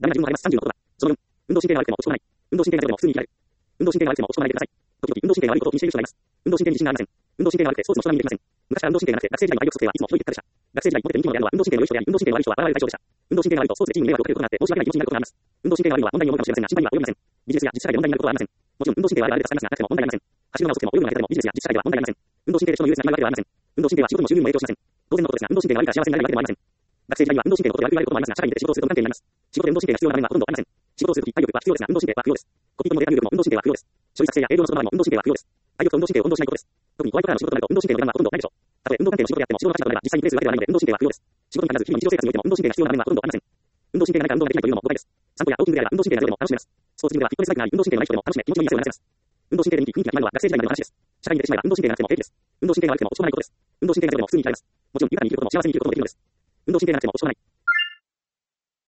ダメな順を晴れます。36とは、その4、運動神経が悪くても落ち込まない。運動神経が良くても普通に生きられる。運動神経が悪くても落ち込まないでください。時々運動神経が悪いことを気にしている人がいます。運動神経に自信がありません。運動神経が悪くてスポーツの人並みにできません。昔から運動神経がなくて、学生時代の体力測定はいつもひどい結果でした。学生時代モテて人気者であるのは運動神経の良い人であり、運動神経が悪い人は笑われる対象でした。運動神経が悪いとスポーツでチームに迷惑をかけることがあって申し訳ない気持ちになることがあります。運動神経が悪いのは問題に思うかもしれませんが、心配には及びません。ビジネスや実社会で問題になることはありません。もちろん運動神経はあれで助かりますが、なくても問題ありません。走るのが遅くても泳ぐのが下手でもビジネスや実社会では問題ありません。運動神経で人の優劣が言うわけではありません。運動神経は仕事の収入にも影響しません。当然のことですが、運動神経が悪いから幸せになれるわけでもありません。学生時代には運動神経のことで悪く言われることもありますが、社会に出て仕事をすると不安定になります。仕事で運動神経が必要な場面はほとんどありません。仕事をするとき体力は必要ですが、運動神経は不要です。コピーとのデータ入力も運動神経は不要です。書類作成や営業の仕事場合も運動神経は不要です。体力と運動神経を運動しないことです。特にホワイトカラーの仕事となると運動神経の出番はほとんどないでしょう。たとえ運動関係の仕事であっても仕事の価値が取れば実際にプレイするわけではないので運動神経は不要です。仕事に限らず日々の日常生活においても運動神経が必要な場面はほとんどありません。運動神経がないから運動ができないというのも誤解です。散歩やウォーキングであれば運動神経がゼロでも楽しめます。スポーツジムではフィットネスライクがあり運動神経のない人でも楽しめ気持ちのいい汗を流せます。運動神経で人気が決まるのは学生時代までの話です。社会に出てしまえば運動神経がなくても平気です。運動神経が悪くても落ち込まないことです。運動神経がゼロでも普通に生きられます。もちろん豊かに生きることも幸せに生きることもできるのです。運動神経がなくても落ち込まない。